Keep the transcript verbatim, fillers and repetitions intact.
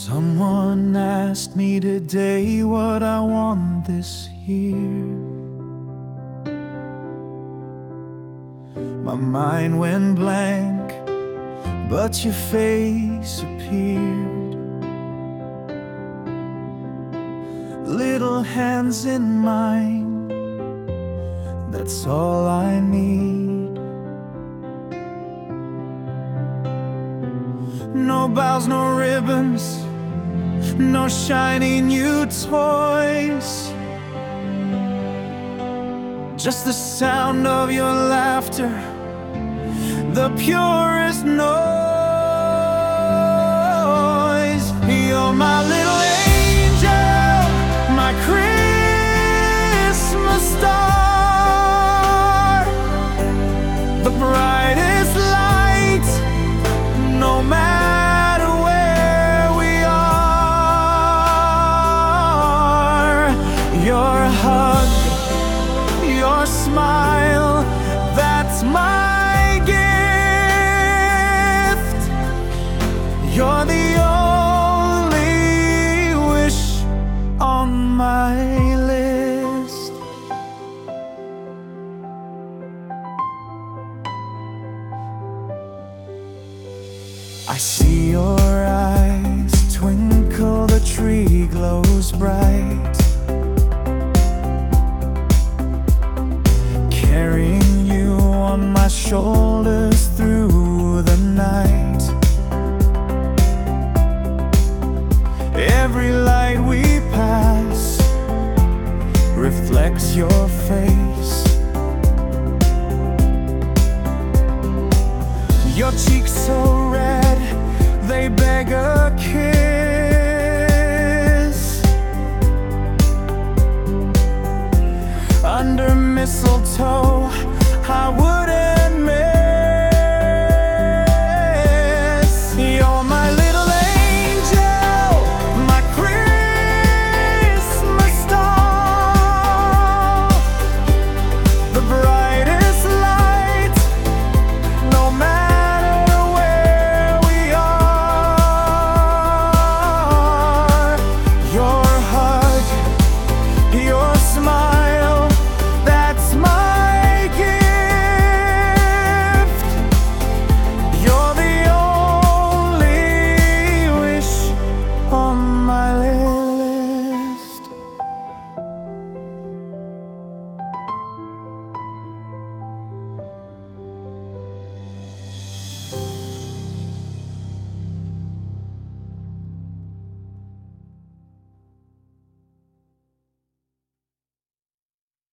Someone asked me today what I want this year. My mind went blank, but your face appeared. Little hands in mine, that's all I need. No bows, no ribbons, no shiny new toys, just the sound of your laughter, the purest noise. You're my little angel, my Christmas star, the brightest light, no matter where we are. Your hug, your smile, that's my gift. You're the only wish on my list. I see your eyes twinkle, the tree glows bright, carrying you on my shoulders through the night. Every light we pass reflects your face. Your cheeks so red, they beg a kiss. Under mistletoe,